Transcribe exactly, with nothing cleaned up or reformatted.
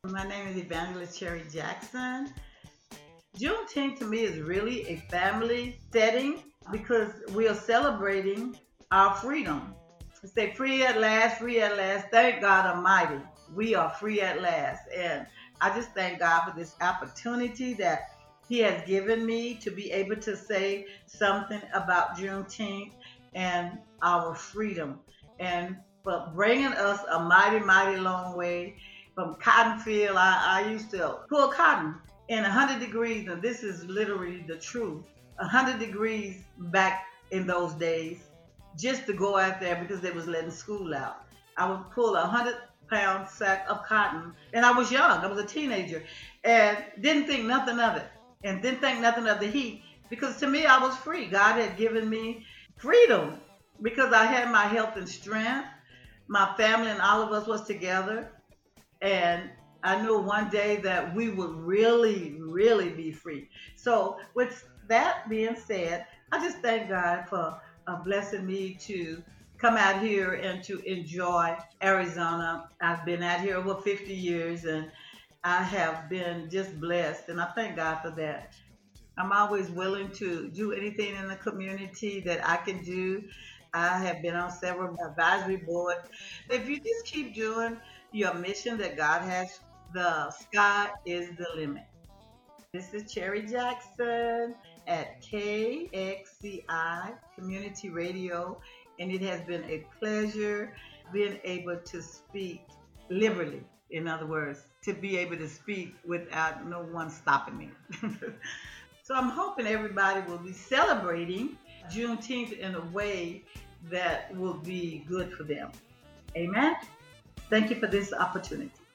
My name is Evangelist Cherry Jackson. Juneteenth to me is really a family setting because we are celebrating our freedom. Say free at last, free at last. Thank God Almighty. We are free at last. And I just thank God for this opportunity that He has given me to be able to say something about Juneteenth and our freedom. And for bringing us a mighty, mighty long way from cotton field. I, I used to pull cotton in one hundred degrees, and this is literally the truth. one hundred degrees back in those days, just to go out there because they was letting school out. I would pull a one hundred pound sack of cotton, and I was young. I was a teenager, and didn't think nothing of it, and didn't think nothing of the heat because to me I was free. God had given me freedom because I had my health and strength. My family and all of us was together, and I knew one day that we would really, really be free. So, with that being said, I just thank God for uh, blessing me to come out here and to enjoy Arizona. I've been out here over fifty years and I have been just blessed, and I thank God for that. I'm always willing to do anything in the community that I can do. I have been on several advisory boards. If you just keep doing your mission that God has, the sky is the limit. This is Cherry Jackson at K X C I Community Radio, and it has been a pleasure being able to speak liberally. In other words, to be able to speak without no one stopping me. So I'm hoping everybody will be celebrating Juneteenth in a way that will be good for them. Amen. Thank you for this opportunity.